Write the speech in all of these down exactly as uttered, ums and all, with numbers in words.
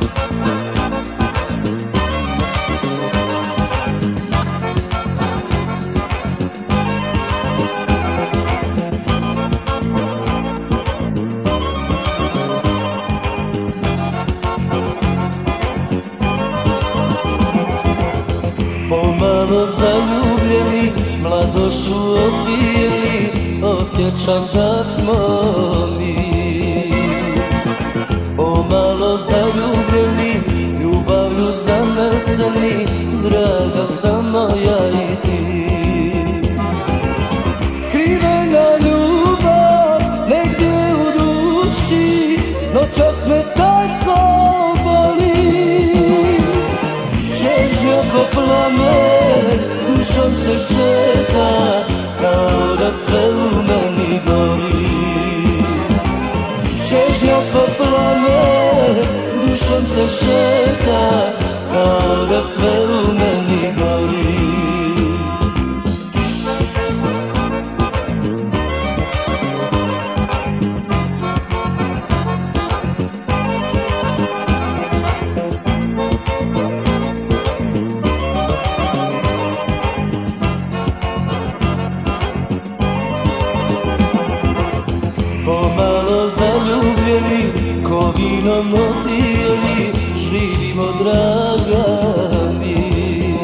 Pomalo zaljubljeni, mladošću opijeni, osjećam da smo mi. Pomalo zaljubljeni, ljubavlju zaneseni, draga samo ja i ti. Skrivena ljubav negdje u duši, noćas me tako boli. Čežnja ko plamen, dušom se šeta, kao da sve u meni gori. Čežnja ko plamen, dušom se šeta, kao da sve u meni gori. Pomalo zaljubljeni, ko vinom opijeni, živimo draga mi.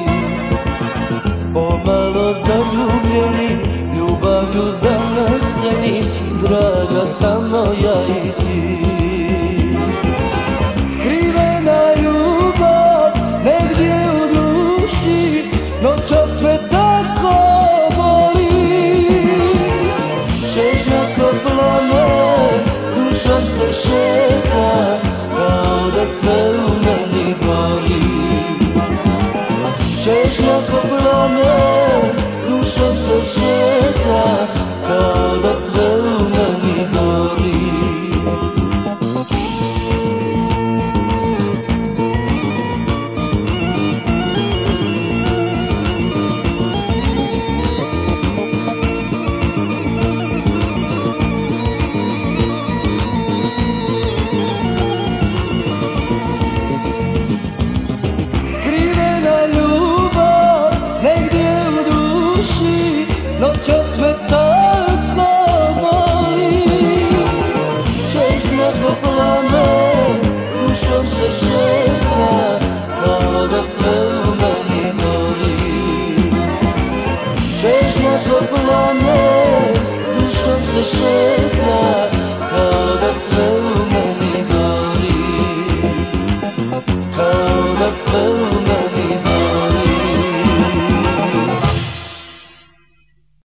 Pomalo zaljubljeni, ljubavlju zaneseni, draga samo ja i ti. Skrivena ljubav negdje u duši, noćas me tako boli. Čežnja ko plamen, dušom se šeta, kao da sve u meni gori. Čežnja ko plamen, dušom se šeta, kao da sve u meni gori. Noćas me tako boli. Čežnja ko plamen, dušom se šeta, kao da sve u meni gori. Čežnja ko plamen, dušom se šeta.